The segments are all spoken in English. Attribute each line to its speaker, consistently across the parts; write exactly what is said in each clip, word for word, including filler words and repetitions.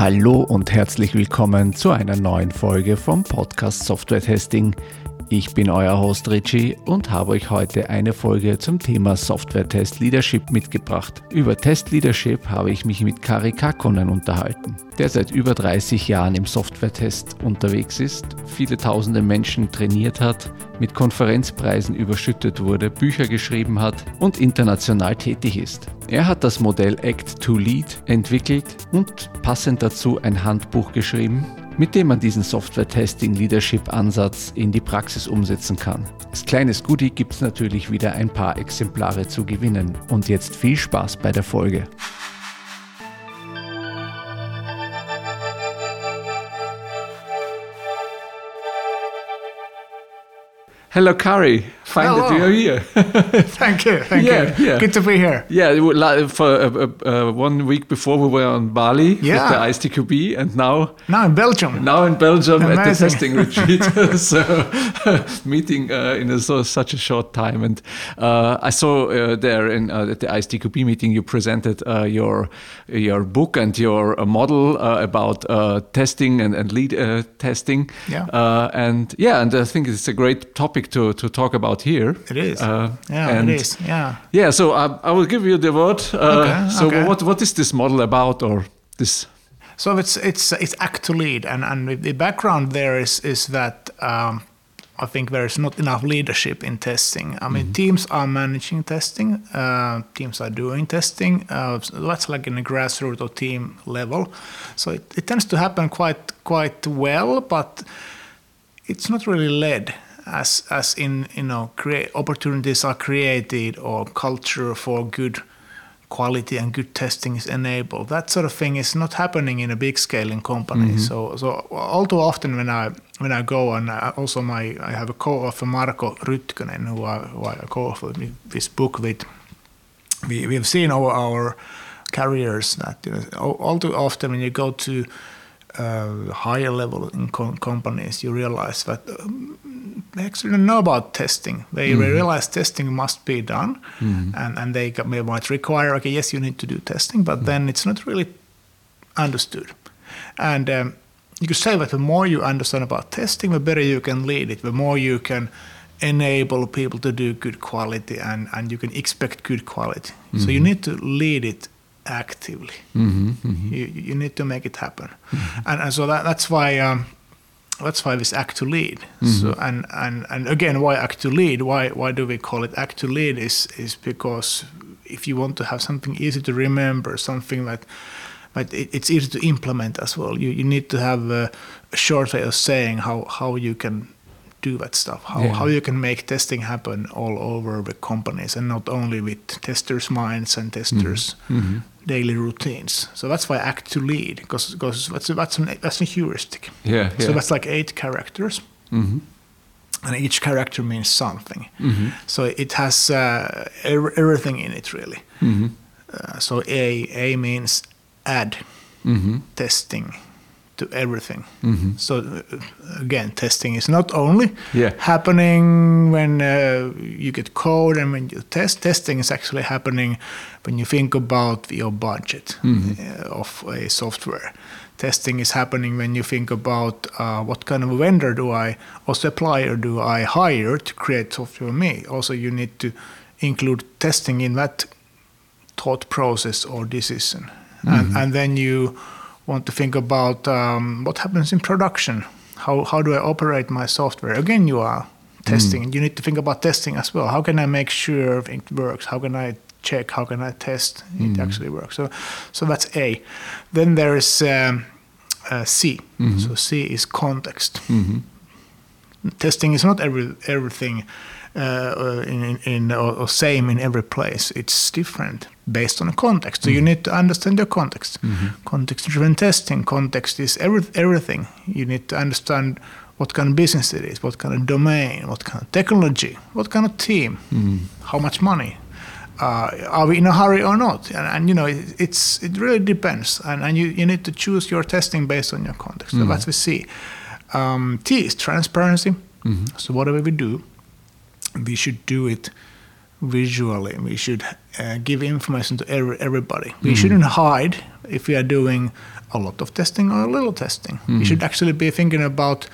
Speaker 1: Hallo und herzlich willkommen zu einer neuen Folge vom Podcast Software Testing. Ich bin euer Host Richie und habe euch heute eine Folge zum Thema Software Test Leadership mitgebracht. Über Test Leadership habe ich mich mit Kari Kakkonen unterhalten, der seit über dreißig Jahren im Software-Test unterwegs ist, viele tausende Menschen trainiert hat, mit Konferenzpreisen überschüttet wurde, Bücher geschrieben hat und international tätig ist. Er hat das Modell Act to Lead entwickelt und passend dazu ein Handbuch geschrieben, mit dem man diesen Software-Testing-Leadership-Ansatz in die Praxis umsetzen kann. Als kleines Goodie gibt es natürlich wieder ein paar Exemplare zu gewinnen. Und jetzt viel Spaß bei der Folge. Hello, Kari. Fine
Speaker 2: Hello.
Speaker 1: that you're here.
Speaker 2: Thank you. Thank
Speaker 1: Yeah,
Speaker 2: you.
Speaker 1: yeah.
Speaker 2: Good to be here.
Speaker 1: Yeah, for uh, uh, one week before we were on Bali
Speaker 2: Yeah.
Speaker 1: with the I S T Q B, and now
Speaker 2: Now in Belgium.
Speaker 1: now in Belgium at the
Speaker 2: Amazing.
Speaker 1: testing retreat. So meeting uh, in a, so, such a short time, and uh, I saw uh, there in uh, at the I S T Q B meeting you presented uh, your your book and your uh, model uh, about uh, testing and and lead uh, testing.
Speaker 2: Yeah.
Speaker 1: Uh, and yeah, and I think it's a great topic to to talk about here.
Speaker 2: It is.
Speaker 1: Uh,
Speaker 2: yeah,
Speaker 1: and
Speaker 2: it is. Yeah.
Speaker 1: Yeah, so I, I will give you the word. Uh,
Speaker 2: Okay,
Speaker 1: so
Speaker 2: okay.
Speaker 1: what what is this model about, or this?
Speaker 2: So it's it's it's act to lead, and and the background there is is that um, I think there is not enough leadership in testing. I mean, teams are managing testing, uh, teams are doing testing. Uh, so that's like in a grassroots or team level. So it, it tends to happen quite quite well, but it's not really led. As as in you know, create opportunities are created or culture for good quality and good testing is enabled. That sort of thing is not happening in a big scale in companies. So so all too often when I when I go and I also my I have a co-author Marko Rytkönen who I, who I co-authored this book with. We we've seen over our careers that you know, all, all too often when you go to uh, higher level in com- companies, you realize that. Um, They actually don't know about testing. They
Speaker 1: Mm-hmm.
Speaker 2: realize testing must be done,
Speaker 1: Mm-hmm.
Speaker 2: and, and they got- may might require, okay, yes, you need to do testing, but then it's not really understood. And um, you could say that the more you understand about testing, the better you can lead it, the more you can enable people to do good quality, and, and you can expect good quality. So you need to lead it actively.
Speaker 1: Mm-hmm, mm-hmm.
Speaker 2: You, you need to make it happen. And, and so that, that's why... Um, That's why this act to lead.
Speaker 1: Mm-hmm.
Speaker 2: So and, and and again, why act to lead? Why why do we call it act to lead? Is is because if you want to have something easy to remember, something that that it, it's easy to implement as well. You you need to have a, a short way of saying how, how you can do that stuff. How
Speaker 1: Yeah.
Speaker 2: how you can make testing happen all over the companies and not only with testers' minds and testers'
Speaker 1: Mm-hmm.
Speaker 2: daily routines. So that's why act to lead, because because that's that's an, that's a heuristic.
Speaker 1: Yeah, yeah.
Speaker 2: So that's like eight characters,
Speaker 1: Mm-hmm.
Speaker 2: and each character means something.
Speaker 1: Mm-hmm.
Speaker 2: So it has uh, er- everything in it, really.
Speaker 1: Mm-hmm.
Speaker 2: Uh, so A A means add
Speaker 1: Mm-hmm.
Speaker 2: testing to everything.
Speaker 1: Mm-hmm.
Speaker 2: So uh, again, testing is not only
Speaker 1: Yeah.
Speaker 2: happening when uh, you get code and when you test. Testing is actually happening when you think about your budget
Speaker 1: Mm-hmm.
Speaker 2: uh, of a software. Testing is happening when you think about uh, what kind of vendor do I or supplier do I hire to create software for me. Also, you need to include testing in that thought process or decision. And, and then you want to think about um, what happens in production. How how do I operate my software? Again, you are testing. You need to think about testing as well. How can I make sure it works? How can I check? How can I test it actually works? So, so that's A. Then there is um, uh, C. So C is context.
Speaker 1: Mm-hmm.
Speaker 2: Testing is not every everything uh, in, in, in or, or same in every place. It's different based on the context. So you need to understand your context. Context-driven testing. Context is every, everything. You need to understand what kind of business it is, what kind of domain, what kind of technology, what kind of team, how much money. Uh, are we in a hurry or not? And, and you know, it, it's it really depends. And, and you, you need to choose your testing based on your context. So that's the C. Um, T is transparency.
Speaker 1: Mm-hmm.
Speaker 2: So whatever we do, we should do it visually. We should uh, give information to every, everybody. We
Speaker 1: Mm-hmm.
Speaker 2: shouldn't hide if we are doing a lot of testing or a little testing.
Speaker 1: Mm-hmm.
Speaker 2: We should actually be thinking about,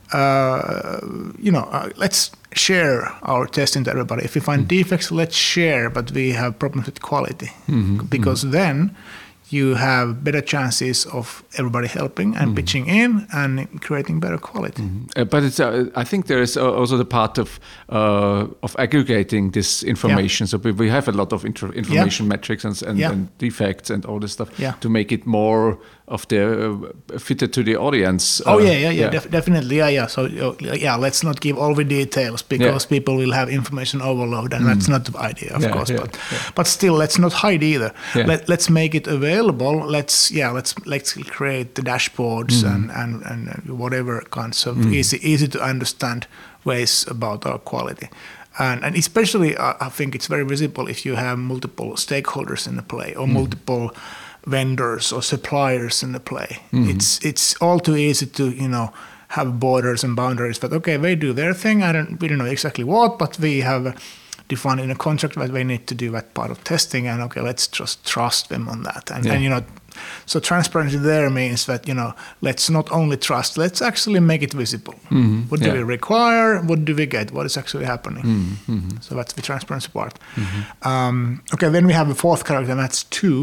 Speaker 2: uh, you know, uh, let's share our testing to everybody. If we find mm-hmm. defects, let's share, but we have problems with quality. Mm-hmm. Because mm-hmm. then you have better chances of everybody helping and mm-hmm. pitching in and creating better quality.
Speaker 1: Mm-hmm. Uh, but it's, uh, I think there is also the part of uh, of aggregating this information. Yeah. So we, we have a lot of inter- information yeah. metrics and, and, yeah. and defects and all this stuff
Speaker 2: yeah.
Speaker 1: to make it more of the uh, fitted to the audience.
Speaker 2: Oh uh, yeah, yeah, yeah, yeah. Def- definitely, yeah, yeah. So uh, yeah, let's not give all the details because yeah. people will have information overload, and mm. that's not the idea, of
Speaker 1: yeah,
Speaker 2: course.
Speaker 1: Yeah,
Speaker 2: but
Speaker 1: yeah.
Speaker 2: but still, let's not hide either.
Speaker 1: Yeah.
Speaker 2: Let let's make it available. Let's yeah, let's let's create the dashboards mm. and, and and whatever kinds of mm. easy easy to understand ways about our quality. And, and especially, uh, I think it's very visible if you have multiple stakeholders in the play or mm. multiple vendors or suppliers in the play. Mm-hmm. It's it's all too easy to, you know, have borders and boundaries. But okay, they do their thing. I don't we don't know exactly what, but we have defined in a contract that they need to do that part of testing. And okay, let's just trust them on that. And, yeah. and you know, so transparency there means that, you know, let's not only trust, let's actually make it visible. Mm-hmm. What do yeah. we require? What do we get? What is actually happening? Mm-hmm. So that's the transparency part. Mm-hmm. Um, okay, then we have a fourth character, and that's two.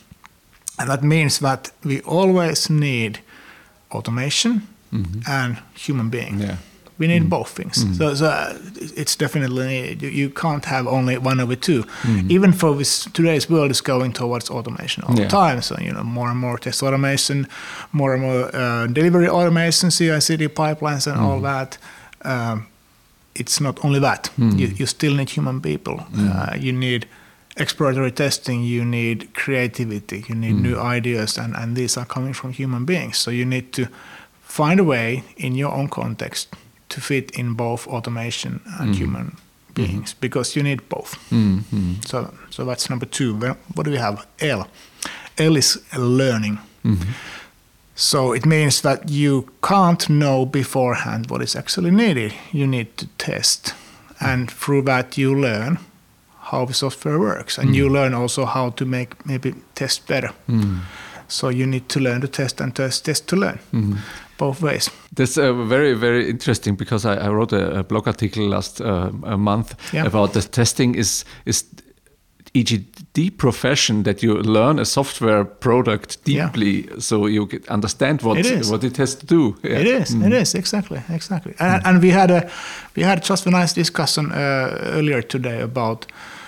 Speaker 2: And that means that we always need automation mm-hmm. and human being. Yeah. We need mm-hmm. both things. Mm-hmm. So, so uh, it's definitely needed. You, you can't have only one of the two. Mm-hmm. Even for this, today's world is going towards automation all yeah. the time. So, you know, more and more test automation, more and more uh, delivery automation, C I C D pipelines and mm-hmm. all that. Um, it's not only that. Mm-hmm. You, you still need human people. Mm-hmm. Uh, you need exploratory testing, you need creativity, you need mm. new ideas, and, and these are coming from human beings. So you need to find a way in your own context to fit in both automation and mm. human beings, mm. because you need both. Mm-hmm. So so that's number two. What do we have? L. L is learning. Mm-hmm. So it means that you can't know beforehand what is actually needed. You need to test. Mm. And through that you learn how the software works, and mm. you learn also how to make maybe test better. Mm. So you need to learn to test and test, test to learn, mm. both ways.
Speaker 1: That's uh, very, very interesting, because I, I wrote a, a blog article last uh, a month yeah. about the testing is is E G D profession, that you learn a software product deeply, yeah. so you get understand what it what it has to do.
Speaker 2: Yeah. It is. Mm. It is exactly, exactly. And, mm. and we had a we had just a nice discussion uh, earlier today about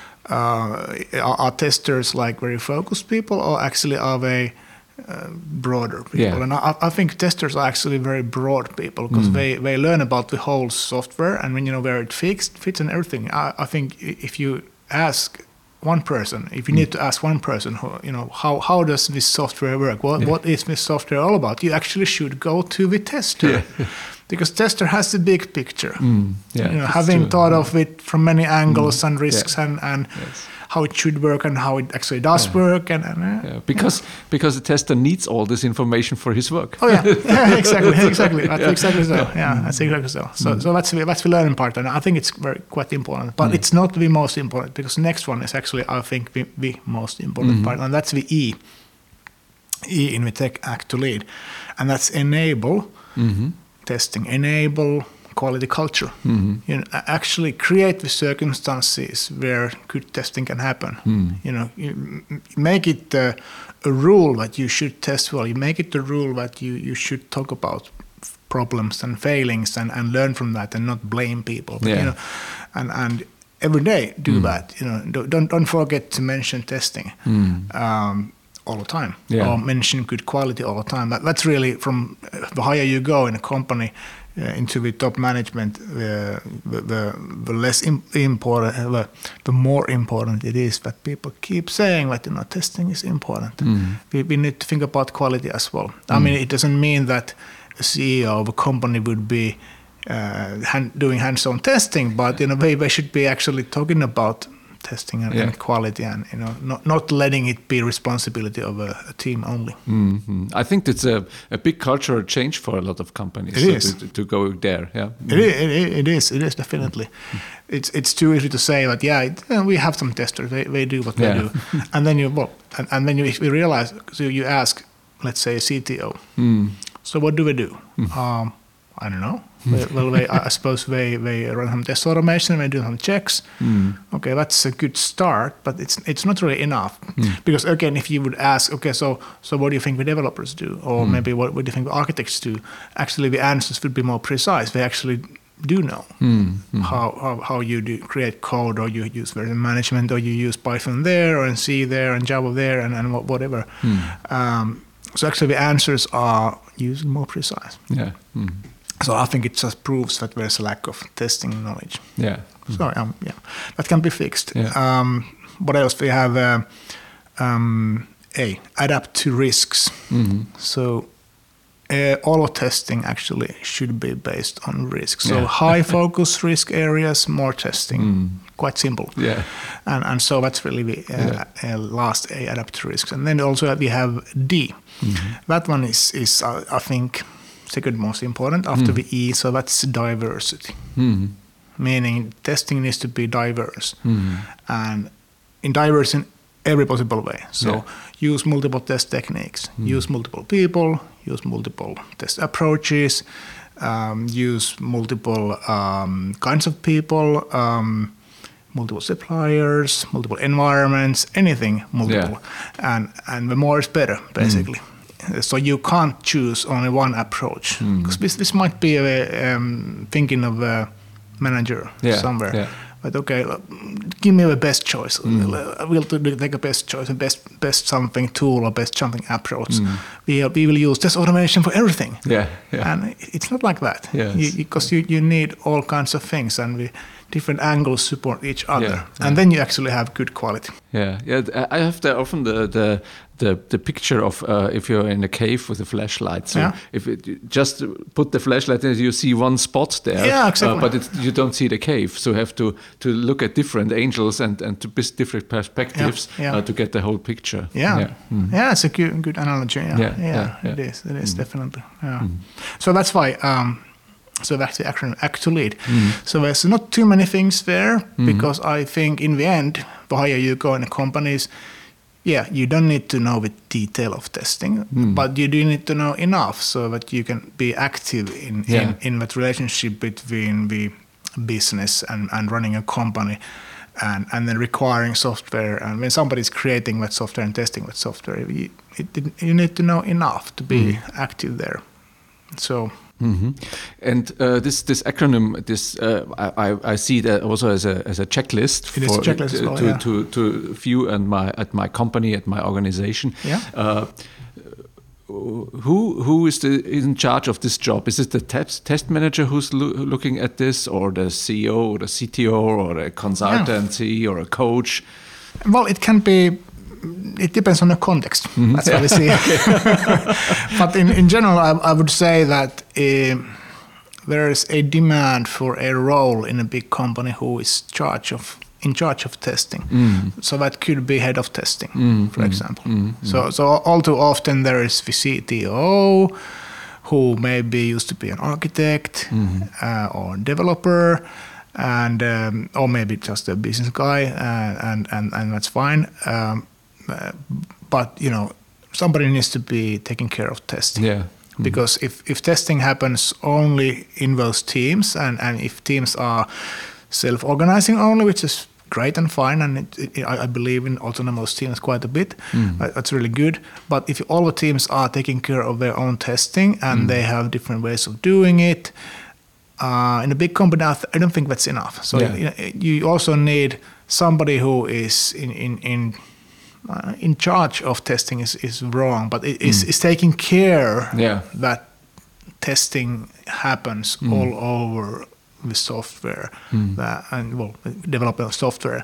Speaker 2: uh, are, are testers like very focused people, or actually are they uh, broader people?
Speaker 1: Yeah.
Speaker 2: And I, I think testers are actually very broad people, because mm. they, they learn about the whole software, and when you know where it fits, fits and everything. I, I think if you ask one person, if you need to ask one person, who, you know, how, how does this software work? What yeah. what is this software all about? You actually should go to the tester, yeah. because tester has the big picture. Mm. Yeah, you know, having true. thought yeah. of it from many angles mm. and risks yeah. and and yes. how it should work and how it actually does yeah. work, and, and uh,
Speaker 1: yeah. because yeah. because the tester needs all this information for his work.
Speaker 2: Oh yeah, yeah exactly, exactly, that's yeah. exactly so. Yeah, that's exactly so. So, mm. so that's the, that's the learning part, and I think it's very quite important. But mm. it's not the most important, because the next one is actually, I think, the, the most important mm. part, and that's the E. E in the tech act to lead, and that's enable mm-hmm. testing, enable quality culture. Mm-hmm. You know, actually create the circumstances where good testing can happen. Mm. You know, you make it uh, a rule that you should test well. You make it a rule that you, you should talk about problems and failings and, and learn from that, and not blame people. But,
Speaker 1: yeah.
Speaker 2: you know, and and every day do mm. that. You know, don't don't forget to mention testing. Mm. Um, all the time, yeah. or mention good quality all the time. That, that's really, from the higher you go in a company uh, into the top management, uh, the, the the less im- important, uh, the, the more important it is that people keep saying that, you know, testing is important. Mm. We, we need to think about quality as well. Mm. I mean, it doesn't mean that a C E O of a company would be uh, hand, doing hands-on testing, but you know, they, they should be actually talking about testing and,
Speaker 1: Yeah.
Speaker 2: and quality, and you know, not not letting it be responsibility of a, a team only.
Speaker 1: Mhm. I think that's a, a big cultural change for a lot of companies.
Speaker 2: It
Speaker 1: so
Speaker 2: is.
Speaker 1: to, to go there. Yeah.
Speaker 2: It is, it, is- it is, it is definitely. It's it's too easy to say that yeah, it, uh, we have some testers, they, they do what
Speaker 1: Yeah.
Speaker 2: they do, and then you well, and, and then you if you realize, so you ask, let's say a C T O,
Speaker 1: Mm.
Speaker 2: so what do we do? Um, I don't know. Well, well they, I suppose they, they run some test automation, they do some checks.
Speaker 1: Mm.
Speaker 2: Okay, that's a good start, but it's it's not really enough.
Speaker 1: Mm.
Speaker 2: Because again, if you would ask, okay, so so what do you think the developers do, or
Speaker 1: Mm.
Speaker 2: maybe what, what do you think the architects do? Actually, the answers would be more precise. They actually do know
Speaker 1: Mm. Mm.
Speaker 2: how, how how you do create code, or you use version management, or you use Python there, or C there, and Java there, and, and wha- whatever.
Speaker 1: Mm.
Speaker 2: Um, so actually, the answers are usually more precise.
Speaker 1: Yeah. Mm.
Speaker 2: So I think it just proves that there's a lack of testing knowledge.
Speaker 1: Yeah.
Speaker 2: So um, yeah, that can be fixed.
Speaker 1: Yeah.
Speaker 2: Um, what else? We have uh, um, a adapt to risks.
Speaker 1: Mhm.
Speaker 2: So uh, all of testing actually should be based on risk. So
Speaker 1: Yeah.
Speaker 2: high focus risk areas, more testing.
Speaker 1: Mm.
Speaker 2: Quite simple.
Speaker 1: Yeah.
Speaker 2: And and so that's really the uh,
Speaker 1: Yeah.
Speaker 2: uh, last A, adapt to risks. And then also we have D.
Speaker 1: Mhm.
Speaker 2: That one is is uh, I think second most important after
Speaker 1: Mm.
Speaker 2: the E. So that's diversity,
Speaker 1: Mhm.
Speaker 2: meaning testing needs to be diverse,
Speaker 1: Mhm.
Speaker 2: and in diverse in every possible way. So
Speaker 1: Yeah.
Speaker 2: use multiple test techniques,
Speaker 1: Mm.
Speaker 2: use multiple people, use multiple test approaches, um, use multiple um, kinds of people, um, multiple suppliers, multiple environments, anything multiple, and and the more is better, basically. So you can't choose only one approach,
Speaker 1: Mm.
Speaker 2: because this, this might be a, um, thinking of a manager
Speaker 1: Yeah,
Speaker 2: somewhere.
Speaker 1: yeah.
Speaker 2: But okay, look, give me the best choice.
Speaker 1: Mm.
Speaker 2: We'll t- take a best choice, a best best something tool or best something approach.
Speaker 1: Mm.
Speaker 2: We, we will use test automation for everything.
Speaker 1: Yeah. Yeah.
Speaker 2: And it's not like that.
Speaker 1: Yes.
Speaker 2: Because you, you need all kinds of things, and we, different angles support each other.
Speaker 1: Yeah,
Speaker 2: And
Speaker 1: yeah.
Speaker 2: then you actually have good quality.
Speaker 1: Yeah, yeah. th- I have the, often the, the the the picture of uh, if you're in a cave with a flashlight. So
Speaker 2: Yeah.
Speaker 1: if it, you just put the flashlight in, you see one spot there.
Speaker 2: Yeah, exactly.
Speaker 1: Uh, but it's, you don't see the cave, so you have to to look at different angles and and to bis- different perspectives
Speaker 2: Yeah, yeah.
Speaker 1: Uh, to get the whole picture.
Speaker 2: Yeah,
Speaker 1: Yeah. Mm.
Speaker 2: yeah, it's a good, good analogy. Yeah,
Speaker 1: Yeah,
Speaker 2: yeah,
Speaker 1: yeah,
Speaker 2: it
Speaker 1: yeah.
Speaker 2: is. It is
Speaker 1: Mm.
Speaker 2: definitely. Yeah.
Speaker 1: Mm.
Speaker 2: So that's why. Um, so that's the acronym Act to Lead.
Speaker 1: Mm.
Speaker 2: So there's not too many things there,
Speaker 1: Mhm.
Speaker 2: because I think in the end, the higher you go in the companies, yeah, you don't need to know the detail of testing,
Speaker 1: Mm.
Speaker 2: but you do need to know enough so that you can be active in
Speaker 1: Yeah.
Speaker 2: in, in that relationship between the business and, and running a company. And, and then requiring software, and when somebody's creating that software and testing that software, you, it, you need to know enough to be
Speaker 1: Mm.
Speaker 2: active there. So
Speaker 1: Mhm. And uh, this this acronym, this uh, I, I- I see that also as a as a checklist
Speaker 2: It is a checklist as
Speaker 1: to,
Speaker 2: well,
Speaker 1: to,
Speaker 2: yeah.
Speaker 1: to to view and my at my company, at my organization.
Speaker 2: Yeah.
Speaker 1: Uh, who who is the in charge of this job? Is it the test test manager who's loo- looking at this, or the C E O, or the C T O, or a consultancy, or a coach?
Speaker 2: well, it can be. It depends on the context. That's what we see. But in, in general, I, I would say that uh, there is a demand for a role in a big company who is charge of in charge of testing.
Speaker 1: Mm.
Speaker 2: So that could be head of testing,
Speaker 1: Mm,
Speaker 2: for
Speaker 1: mm,
Speaker 2: example.
Speaker 1: mm,
Speaker 2: So so all too often there is the C T O, who maybe used to be an architect
Speaker 1: Mhm.
Speaker 2: uh, or developer, and um, or maybe just a business guy, uh, and and and that's fine. Um, uh, but you know, somebody needs to be taking care of testing.
Speaker 1: Yeah. Mm.
Speaker 2: Because if, if testing happens only in those teams, and, and if teams are self-organizing only, which is great and fine, and it, it, I I believe in autonomous teams quite a bit,
Speaker 1: Mm.
Speaker 2: uh, that's really good. But if all the teams are taking care of their own testing, and
Speaker 1: Mm.
Speaker 2: they have different ways of doing it, uh, in a big company, I, th- I don't think that's enough. So
Speaker 1: Yeah.
Speaker 2: you, you also need somebody who is in in, in Uh, in charge of testing is, is wrong, but it is,
Speaker 1: Mm.
Speaker 2: is taking care
Speaker 1: Yeah.
Speaker 2: that testing happens
Speaker 1: Mm.
Speaker 2: all over the software
Speaker 1: Mm.
Speaker 2: that, and well, development of software,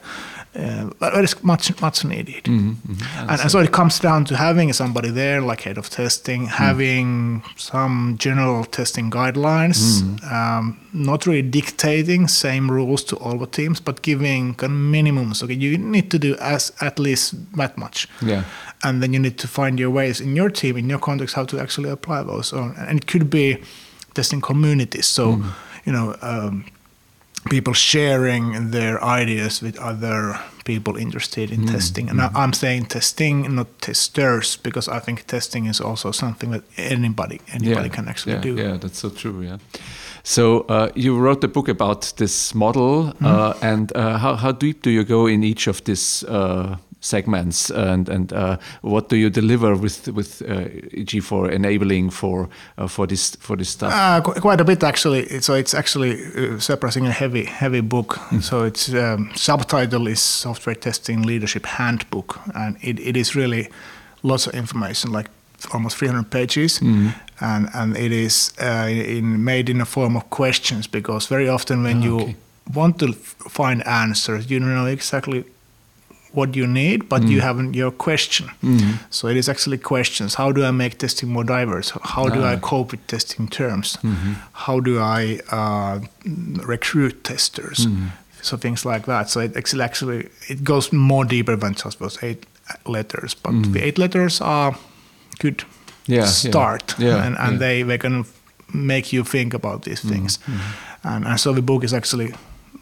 Speaker 2: Uh, but it's much much needed,
Speaker 1: Mm-hmm, mm-hmm.
Speaker 2: and, and so it comes down to having somebody there, like head of testing, mm. having some general testing guidelines, mm. um, not really dictating same rules to all the teams, but giving kind of minimums. Okay, you need to do as at least that much,
Speaker 1: yeah,
Speaker 2: and then you need to find your ways in your team, in your context, how to actually apply those. So, and it could be testing communities. So, mm. you know. Um, people sharing their ideas with other people interested in mm, testing. And mm. I'm saying testing, not testers, because I think testing is also something that anybody anybody
Speaker 1: yeah,
Speaker 2: can actually
Speaker 1: yeah,
Speaker 2: do.
Speaker 1: Yeah, that's so true, yeah. So uh, you wrote a book about this model, mm. uh, and uh, how, how deep do you go in each of these uh, segments, and and uh, what do you deliver with with uh, E G for enabling for uh, for this for this stuff?
Speaker 2: Uh, qu- quite a bit actually. So it's actually uh, surprisingly heavy heavy book. Mm. So its um, subtitle is Software Testing Leadership Handbook, and it, it is really lots of information, like almost three hundred pages, mm. and and it is uh, in made in a form of questions, because very often when oh, you okay. want to f- find answers, you don't know exactly what you need, but mm. you have your question. Mm. So it is actually questions. How do I make testing more diverse? How do ah. I cope with testing terms? Mm-hmm. How do I uh, recruit testers? Mm. So things like that. So it actually, actually it goes more deeper than just those eight letters. But mm. the eight letters are good yeah, start,
Speaker 1: yeah. Yeah,
Speaker 2: and, and
Speaker 1: yeah.
Speaker 2: they, they can make you think about these things. Mm. And, and so the book is actually,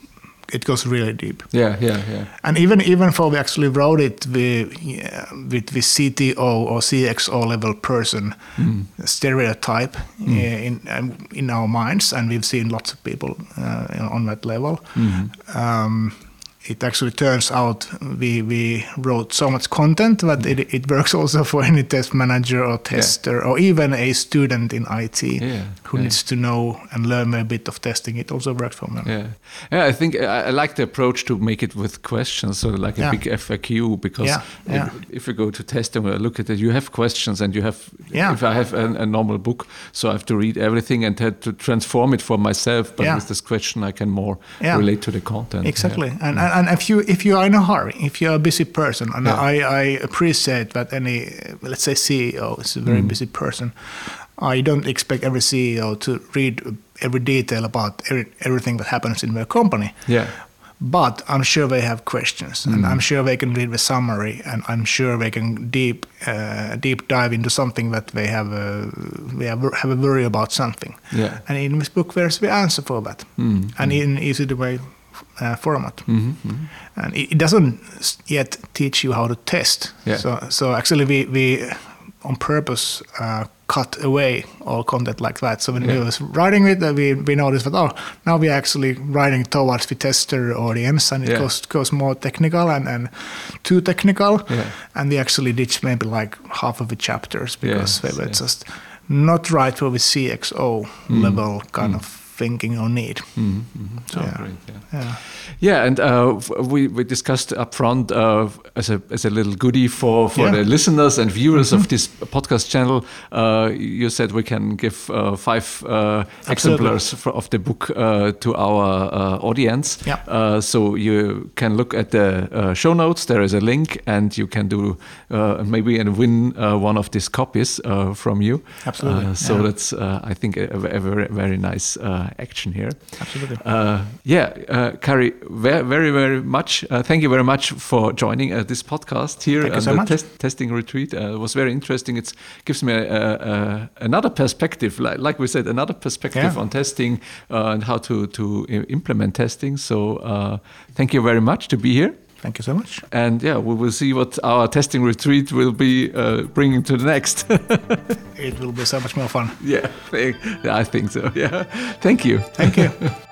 Speaker 2: it goes really deep.
Speaker 1: Yeah, yeah, yeah.
Speaker 2: And even even though we actually wrote it with yeah, with the C T O or C X O level person mm. stereotype mm. in in our minds, and we've seen lots of people uh, on that level. Mm-hmm. Um, it actually turns out we we wrote so much content that mm. it, it works also for any test manager or tester yeah. or even a student in I T yeah. who yeah. needs to know and learn a bit of testing. It also works for them.
Speaker 1: Yeah, yeah. I think I, I like the approach to make it with questions, so like a yeah. big F A Q. Because
Speaker 2: yeah. Yeah.
Speaker 1: If, if you go to test and look at it, you have questions, and you have. Yeah. If I have a, a normal book, so I have to read everything and have to transform it for myself. But yeah. with this question, I can more yeah. relate to the content.
Speaker 2: Exactly,
Speaker 1: yeah.
Speaker 2: and. and And if you if you are in a hurry, if you're a busy person, and yeah. I, I appreciate that any, let's say C E O is a very mm. busy person, I don't expect every C E O to read every detail about every, everything that happens in their company.
Speaker 1: Yeah.
Speaker 2: But I'm sure they have questions, mm. and I'm sure they can read the summary, and I'm sure they can deep uh, deep dive into something that they have a, they have, have a worry about something.
Speaker 1: Yeah.
Speaker 2: And in this book, there's the answer for that, mm. and mm. in easy to way. Uh, format, mm-hmm, mm-hmm. and it, it doesn't yet teach you how to test.
Speaker 1: Yeah.
Speaker 2: So, so actually, we we on purpose uh, cut away all content like that. So when yeah. we was writing it, uh, we we noticed that oh, now we're actually writing towards the tester audience, and it yeah. goes goes more technical and, and too technical, yeah. and we actually ditched maybe like half of the chapters because yes, they were yeah. just not right for the C X O mm. level kind mm. of thinking or need.
Speaker 1: Mm-hmm, mm-hmm. So
Speaker 2: oh, yeah.
Speaker 1: great, yeah.
Speaker 2: yeah,
Speaker 1: yeah, and uh, we we discussed up front uh, as a as a little goodie for for yeah. the listeners and viewers mm-hmm. of this podcast channel. Uh, you said we can give uh, five uh, exemplars for, of the book uh, to our uh, audience.
Speaker 2: Yeah.
Speaker 1: Uh, so you can look at the uh, show notes. There is a link, and you can do uh, maybe and win uh, one of these copies uh, from you.
Speaker 2: Absolutely.
Speaker 1: Uh, so
Speaker 2: yeah.
Speaker 1: that's uh, I think a, a very very nice. Uh, action here.
Speaker 2: Absolutely.
Speaker 1: Uh, yeah, uh, Kari, very, very, very much. Uh, thank you very much for joining uh, this podcast here
Speaker 2: at
Speaker 1: so
Speaker 2: the
Speaker 1: test, testing retreat. Uh, it was very interesting. It gives me a, a, a, another perspective, like, like we said, another perspective
Speaker 2: yeah.
Speaker 1: on testing uh, and how to, to implement testing. So uh, thank you very much to be here.
Speaker 2: Thank you so much.
Speaker 1: And yeah, we will see what our testing retreat will be uh, bringing to the next.
Speaker 2: It will be so much more fun.
Speaker 1: Yeah, I think so. Yeah. Thank you.
Speaker 2: Thank you.